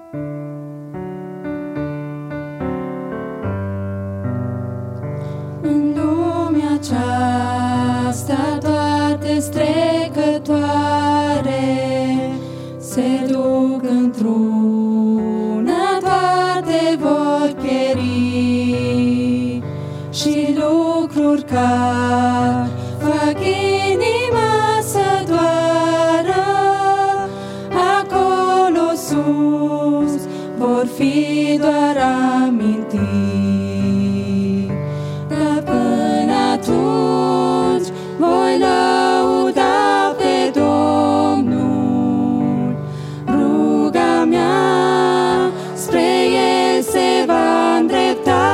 În lumea aceasta toate-s trecătoare, se duc într-una, toate vor pieri. Și lucruri care fac inima să doară, acolo sus vor fi doar amintiri. Dar până atunci voi lăuda pe Domnul, ruga mea spre El se va îndrepta.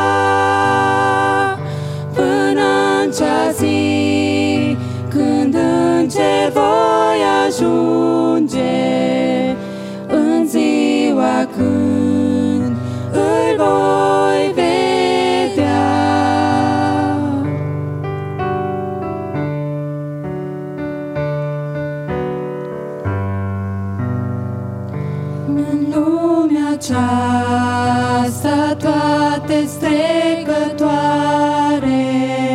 Până în cea zi când în cer voi ajunge, în ziua când îl voi vedea. În lumea aceasta toate-s trecătoare,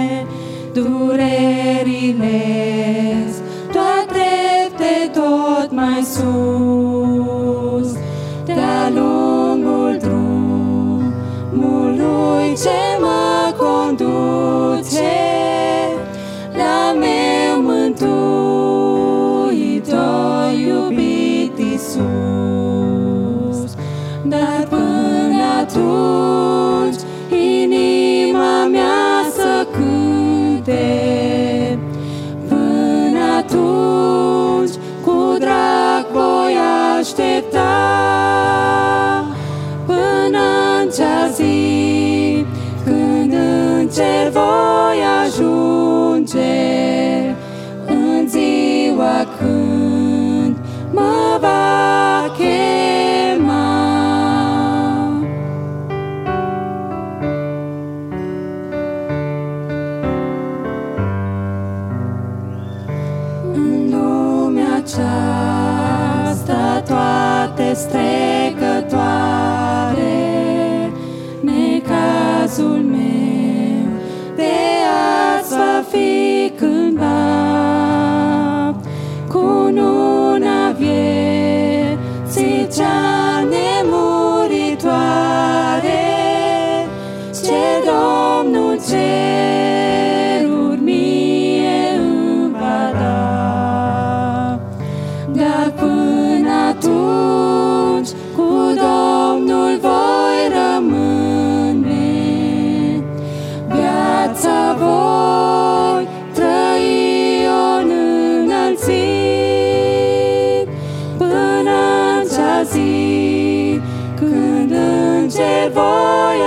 durerile-s toate drepte tot mai sus. De-a lungul drumului ce mă conduce la meu mântuitor iubit Iisus. Dar până atunci inima mea să cânte, până atunci cu drag voi aștepta. Până în cea zi când în cer voi ajunge, în ziua când mă va chema. În lumea aceasta toate-s trecătoare, necazul meu de azi va fi cândva cununa vieții cea nemuritoare, ce Domnul ceruri mie îmi va da. Dar până atunci cu Domnul voi rămâne, viața voi trăi-o în înălțiri. Până în cea zi când în cer voi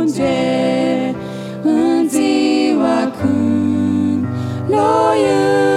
ajunge, în ziua când l-o